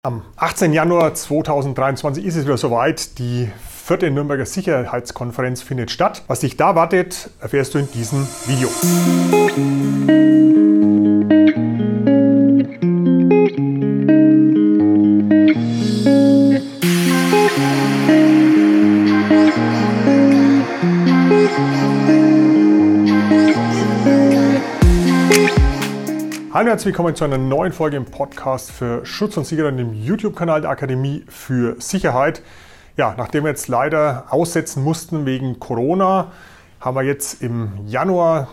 Am 18. Januar 2023 ist es wieder soweit. Die 4. Nürnberger Sicherheitskonferenz findet statt. Was dich da erwartet, erfährst du in diesem Video. Hallo und herzlich willkommen zu einer neuen Folge im Podcast für Schutz und Sicherheit, dem YouTube-Kanal der Akademie für Sicherheit. Ja, nachdem wir jetzt leider aussetzen mussten wegen Corona, haben wir jetzt im Januar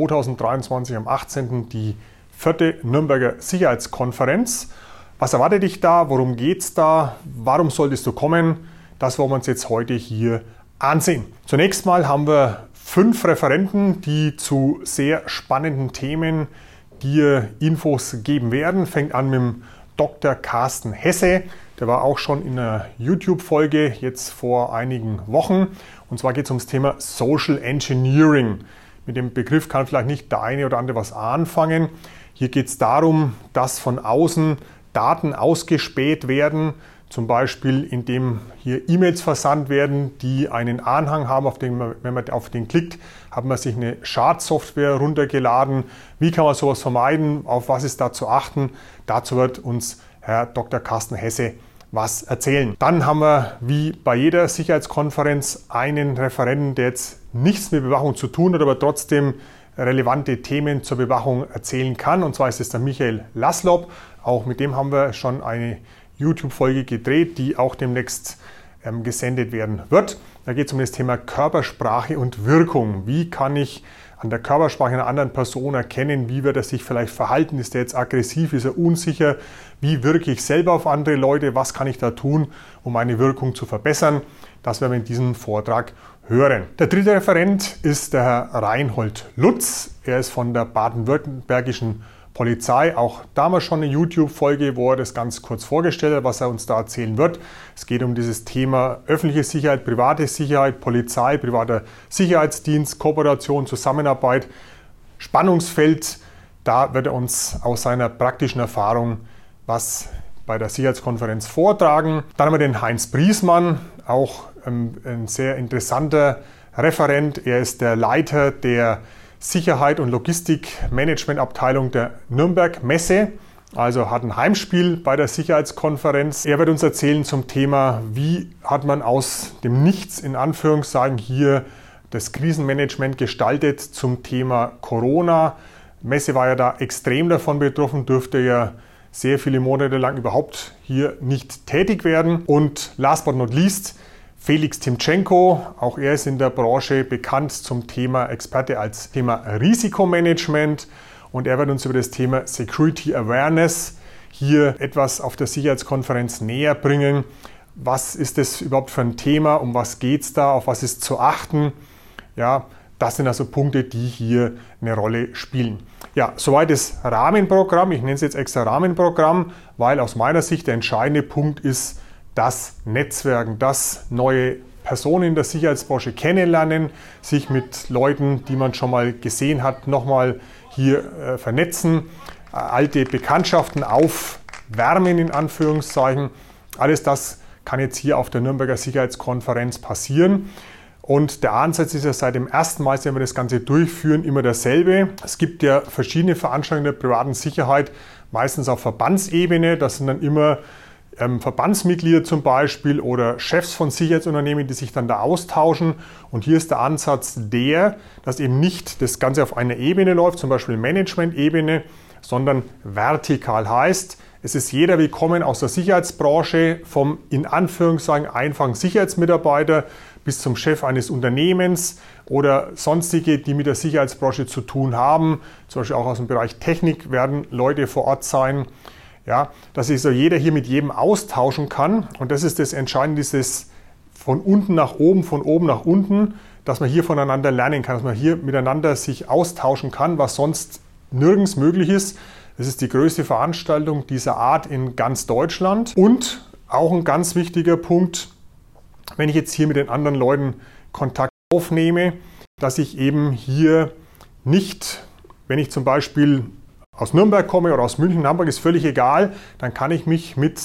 2023 am 18. die 4. Nürnberger Sicherheitskonferenz. Was erwartet dich da? Worum geht es da? Warum solltest du kommen? Das wollen wir uns jetzt heute hier ansehen. Zunächst mal haben wir 5 Referenten, die zu sehr spannenden Themen dir Infos geben werden. Fängt an mit dem Dr. Carsten Hesse. Der war auch schon in einer YouTube-Folge jetzt vor einigen Wochen. Und zwar geht es ums Thema Social Engineering. Mit dem Begriff kann vielleicht nicht der eine oder andere was anfangen. Hier geht es darum, dass von außen Daten ausgespäht werden, zum Beispiel indem hier E-Mails versandt werden, die einen Anhang haben, wenn man auf den klickt, hat man sich eine Schadsoftware runtergeladen. Wie kann man sowas vermeiden? Auf was ist da zu achten? Dazu wird uns Herr Dr. Carsten Hesse was erzählen. Dann haben wir wie bei jeder Sicherheitskonferenz einen Referenten, der jetzt nichts mit Bewachung zu tun hat, aber trotzdem relevante Themen zur Bewachung erzählen kann. Und zwar ist es der Michael Laslob. Auch mit dem haben wir schon eine YouTube-Folge gedreht, die auch demnächst gesendet werden wird. Da geht es um das Thema Körpersprache und Wirkung. Wie kann ich an der Körpersprache einer anderen Person erkennen, wie wird er sich vielleicht verhalten? Ist er jetzt aggressiv? Ist er unsicher? Wie wirke ich selber auf andere Leute? Was kann ich da tun, um meine Wirkung zu verbessern? Das werden wir in diesem Vortrag hören. Der dritte Referent ist der Herr Reinhold Lutz. Er ist von der baden-württembergischen Polizei, auch damals schon eine YouTube-Folge, wo er das ganz kurz vorgestellt hat, was er uns da erzählen wird. Es geht um dieses Thema öffentliche Sicherheit, private Sicherheit, Polizei, privater Sicherheitsdienst, Kooperation, Zusammenarbeit, Spannungsfeld. Da wird er uns aus seiner praktischen Erfahrung was bei der Sicherheitskonferenz vortragen. Dann haben wir den Heinz Briesmann, auch ein sehr interessanter Referent. Er ist der Leiter der Sicherheit und Logistikmanagementabteilung der Nürnberg Messe, also hat ein Heimspiel bei der Sicherheitskonferenz. Er wird uns erzählen zum Thema, wie hat man aus dem Nichts in Anführungszeichen hier das Krisenmanagement gestaltet zum Thema Corona. Messe war ja da extrem davon betroffen, dürfte ja sehr viele Monate lang überhaupt hier nicht tätig werden. Und last but not least, Felix Timtschenko, auch er ist in der Branche bekannt zum Thema Experte als Thema Risikomanagement und er wird uns über das Thema Security Awareness hier etwas auf der Sicherheitskonferenz näher bringen. Was ist das überhaupt für ein Thema? Um was geht es da? Auf was ist zu achten? Ja, das sind also Punkte, die hier eine Rolle spielen. Ja, soweit das Rahmenprogramm. Ich nenne es jetzt extra Rahmenprogramm, weil aus meiner Sicht der entscheidende Punkt ist, das Netzwerken, das neue Personen in der Sicherheitsbranche kennenlernen, sich mit Leuten, die man schon mal gesehen hat, nochmal hier vernetzen, alte Bekanntschaften aufwärmen in Anführungszeichen. Alles das kann jetzt hier auf der Nürnberger Sicherheitskonferenz passieren. Und der Ansatz ist ja seit dem ersten Mal, wenn wir das Ganze durchführen, immer derselbe. Es gibt ja verschiedene Veranstaltungen der privaten Sicherheit, meistens auf Verbandsebene. Das sind dann immer Verbandsmitglieder zum Beispiel oder Chefs von Sicherheitsunternehmen, die sich dann da austauschen. Und hier ist der Ansatz der, dass eben nicht das Ganze auf einer Ebene läuft, zum Beispiel Management-Ebene, sondern vertikal heißt, es ist jeder willkommen aus der Sicherheitsbranche, vom in Anführungszeichen einfachen Sicherheitsmitarbeiter bis zum Chef eines Unternehmens oder sonstige, die mit der Sicherheitsbranche zu tun haben. Zum Beispiel auch aus dem Bereich Technik werden Leute vor Ort sein. Ja, dass sich so jeder hier mit jedem austauschen kann. Und das ist das Entscheidende, dieses von unten nach oben, von oben nach unten, dass man hier voneinander lernen kann, dass man hier miteinander sich austauschen kann, was sonst nirgends möglich ist. Das ist die größte Veranstaltung dieser Art in ganz Deutschland. Und auch ein ganz wichtiger Punkt, wenn ich jetzt hier mit den anderen Leuten Kontakt aufnehme, dass ich eben hier nicht, wenn ich zum Beispiel aus Nürnberg komme oder aus München, Hamburg, ist völlig egal, dann kann ich mich mit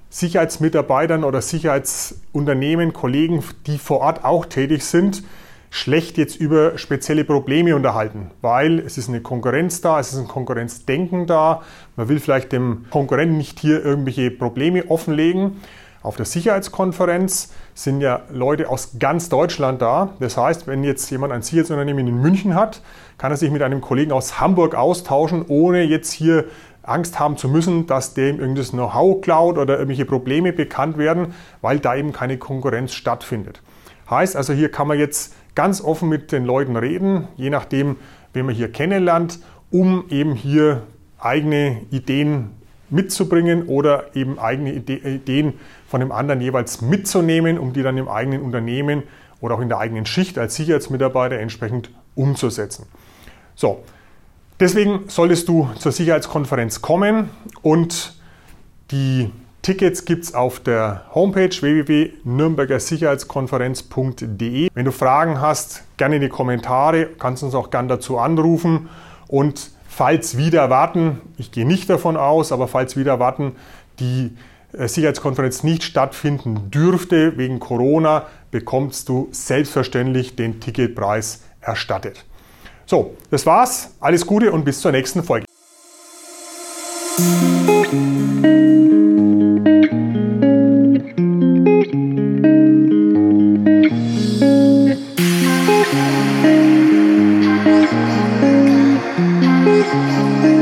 Sicherheitsmitarbeitern oder Sicherheitsunternehmen, Kollegen, die vor Ort auch tätig sind, schlecht jetzt über spezielle Probleme unterhalten, weil es ist eine Konkurrenz da, es ist ein Konkurrenzdenken da. Man will vielleicht dem Konkurrenten nicht hier irgendwelche Probleme offenlegen. Auf der Sicherheitskonferenz sind ja Leute aus ganz Deutschland da. Das heißt, wenn jetzt jemand ein Sicherheitsunternehmen in München hat, kann er sich mit einem Kollegen aus Hamburg austauschen, ohne jetzt hier Angst haben zu müssen, dass dem irgendwas Know-how klaut oder irgendwelche Probleme bekannt werden, weil da eben keine Konkurrenz stattfindet. Heißt also, hier kann man jetzt ganz offen mit den Leuten reden, je nachdem, wen man hier kennenlernt, um eben hier eigene Ideen mitzubringen oder eben eigene Ideen von dem anderen jeweils mitzunehmen, um die dann im eigenen Unternehmen oder auch in der eigenen Schicht als Sicherheitsmitarbeiter entsprechend umzusetzen. So, deswegen solltest du zur Sicherheitskonferenz kommen und die Tickets gibt es auf der Homepage www.nürnbergersicherheitskonferenz.de. Wenn du Fragen hast, gerne in die Kommentare, kannst uns auch gerne dazu anrufen und falls wieder erwarten, ich gehe nicht davon aus, aber falls wieder erwarten, die Sicherheitskonferenz nicht stattfinden dürfte wegen Corona, bekommst du selbstverständlich den Ticketpreis erstattet. So, das war's. Alles Gute und bis zur nächsten Folge. We'll be right back.